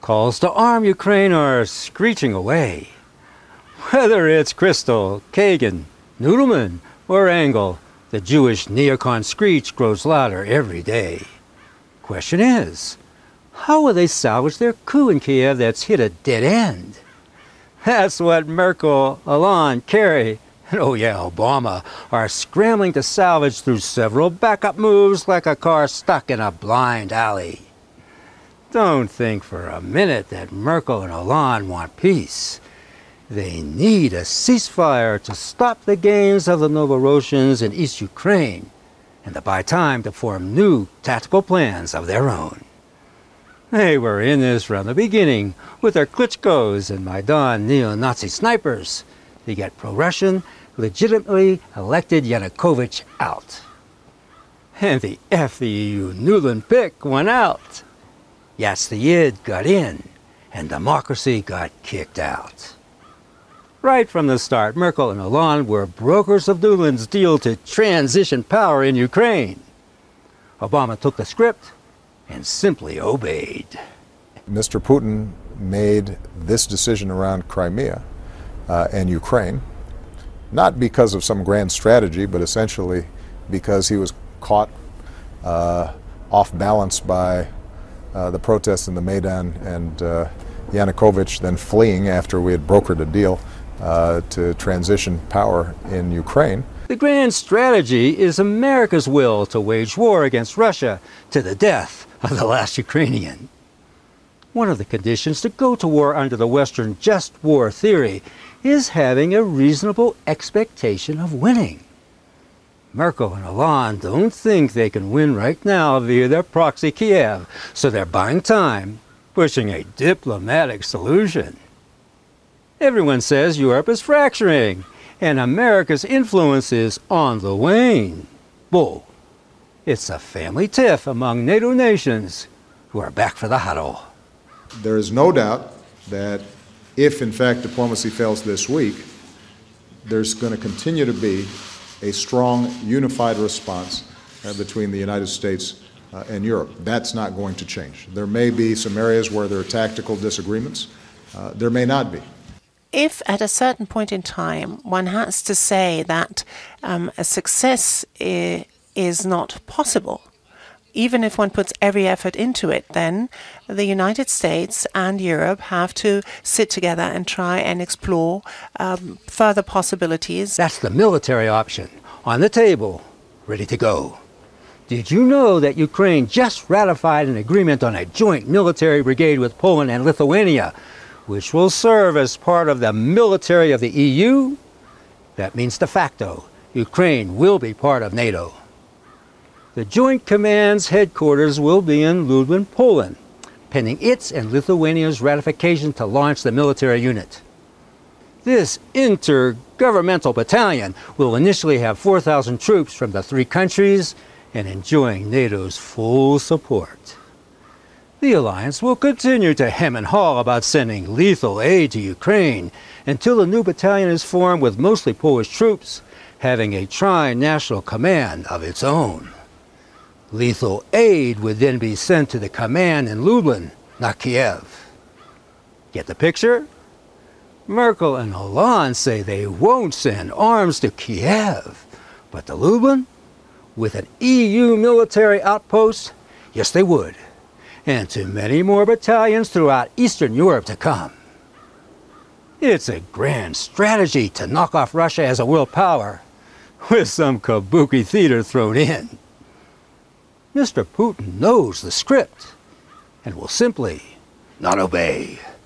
Calls to arm Ukraine are screeching away. Whether it's Kristol, Kagan, Noodleman, or Engel, the Jewish neocon screech grows louder every day. Question is, how will they salvage their coup in Kiev that's hit a dead end? That's what Merkel, Hollande, Kerry, and oh yeah, Obama are scrambling to salvage through several backup moves like a car stuck in a blind alley. Don't think for a minute that Merkel and Hollande want peace. They need a ceasefire to stop the gains of the Novorossians in East Ukraine and to buy time to form new tactical plans of their own. They were in this from the beginning with their Klitschkos and Maidan neo-Nazi snipers to get pro-Russian, legitimately elected Yanukovych out. And the FEU Nuland pick went out. Yatsuyid got in, and democracy got kicked out. Right from the start, Merkel and Hollande were brokers of Nuland's deal to transition power in Ukraine. Obama took the script and simply obeyed. Mr. Putin made this decision around Crimea and Ukraine, not because of some grand strategy, but essentially because he was caught off balance by the protests in the Maidan and Yanukovych then fleeing after we had brokered a deal to transition power in Ukraine. The grand strategy is America's will to wage war against Russia to the death of the last Ukrainian. One of the conditions to go to war under the Western just war theory is having a reasonable expectation of winning. Merkel and Hollande don't think they can win right now via their proxy Kiev, so they're buying time, pushing a diplomatic solution. Everyone says Europe is fracturing, and America's influence is on the wane. Bull. It's a family tiff among NATO nations who are back for the huddle. There is no doubt that if, in fact, diplomacy fails this week, there's going to continue to be a strong, unified response between the United States and Europe. That's not going to change. There may be some areas where there are tactical disagreements. There may not be. If at a certain point in time one has to say that a success is not possible, even if one puts every effort into it, then the United States and Europe have to sit together and try and explore further possibilities. That's the military option on the table, ready to go. Did you know that Ukraine just ratified an agreement on a joint military brigade with Poland and Lithuania, which will serve as part of the military of the EU? That means de facto, Ukraine will be part of NATO. The Joint Command's headquarters will be in Lublin, Poland, pending its and Lithuania's ratification to launch the military unit. This intergovernmental battalion will initially have 4,000 troops from the three countries and enjoying NATO's full support. The alliance will continue to hem and haw about sending lethal aid to Ukraine until the new battalion is formed with mostly Polish troops, having a tri-national command of its own. Lethal aid would then be sent to the command in Lublin, not Kiev. Get the picture? Merkel and Hollande say they won't send arms to Kiev, but to Lublin, with an EU military outpost, yes they would, and to many more battalions throughout Eastern Europe to come. It's a grand strategy to knock off Russia as a world power, with some kabuki theater thrown in. Mr. Putin knows the script and will simply not obey.